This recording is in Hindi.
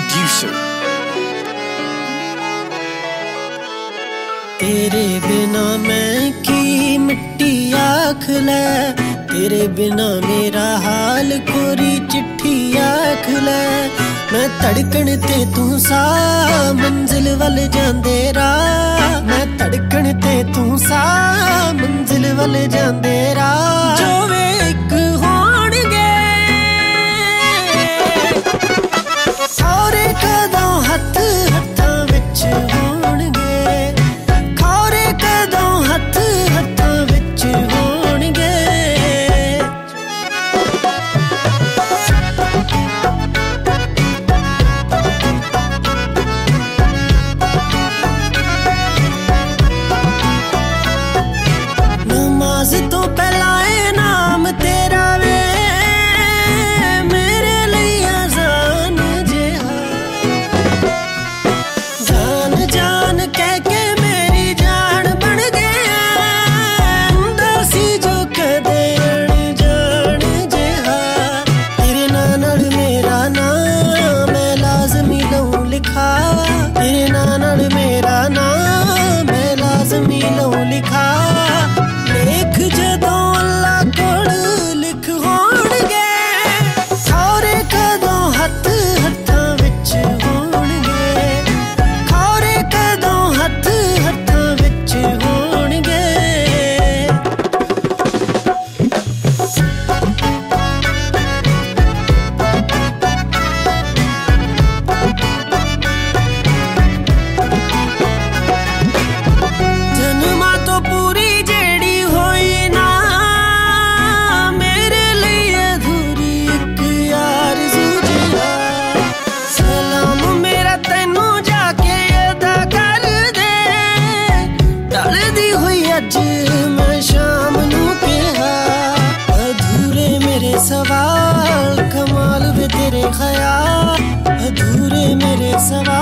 producer. तेरे बिना मैं की मिट्टी आख ले, तेरे बिना मेरा हाल कोरी चिट्ठी आख ले। मैं धड़कन ते तू सा मंजिल वल जांदे राह, मैं धड़कन ते तू सा मंजिल वल जांदे राह। जो वे एक होणगे सारे कदों हथ हत्थां विच होणगे, खौरे कदों हथ हत्थां विच होणगे। नमाज तो पहला ए नाम तेरा वे मेरे लिए आसान जिहा, जान जान कह के मेरी जान बन गया। दसी जो कदे अनजान जिहा, तेरे नाल मेरा नाम मैं लाजमी लऊं लिखा, तेरे नाल मेरा नाम मैं लाजमी लऊं लिखा। लेख जदों अल्लाह कोल लिख होणगे, खौरे कदों हथ हत्थां विच होणगे, खौरे कदों हथ हत्थां विच होणगे। जन्मां तो पूरी जेड़ी होई ना मेरे लिए अधूरी एक आरज़ू जिहा। सलाम मेरा तैनू जाके अदा कर दे, टलदी होई अज मैं शाम नू कहा। अधूरे मेरे सवाल कमाल वे तेरे ख्याल, अधूरे मेरे सवाल